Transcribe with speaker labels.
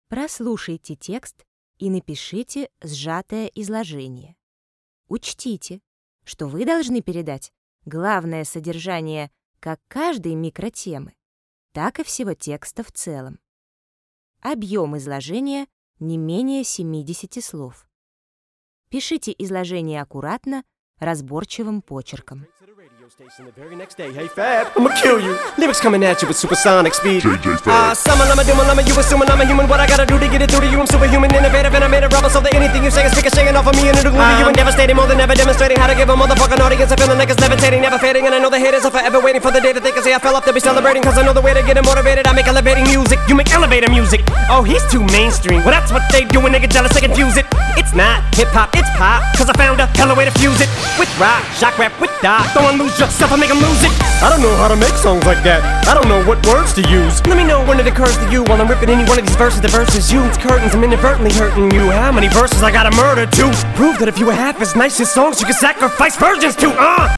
Speaker 1: Прослушайте текст и напишите сжатое изложение. Учтите, что вы должны передать главное содержание как каждой микротемы, так и всего текста в целом. Объем изложения не менее 70 слов. Пишите изложение аккуратно, разборчивым почерком.
Speaker 2: The very next day, hey Fab, I'ma kill you. Lyrics coming at you with supersonic speed. Summon, I'ma do, I'ma you assuming I'm a human. What I gotta do to get it through to you? I'm superhuman, innovative, and I made a rubber so that anything you say is ricocheting off of me and it'll glue to you and devastating, more than ever demonstrating how to give a motherfucking audience a feeling like it's levitating, never fading. And I know the haters are forever waiting for the day that they can say I fell off to be celebrating. Cause I know the way to get it motivated. I make elevating music, you make elevator music. Oh, he's too mainstream. Well, that's what they do when they get jealous, they confuse it. It's not hip hop, it's pop. Cause I found a hella way to fuse it. With rock, shock rap, with dot. Don't lose yourself, I make them lose it. I don't know how to make songs like that. I don't know what words to use. Let me know when it occurs to you while I'm ripping any one of these verses. The verses you, it's curtains, I'm inadvertently hurting you. How many verses I gotta murder to prove that if you were half as nice as songs you could sacrifice virgins to?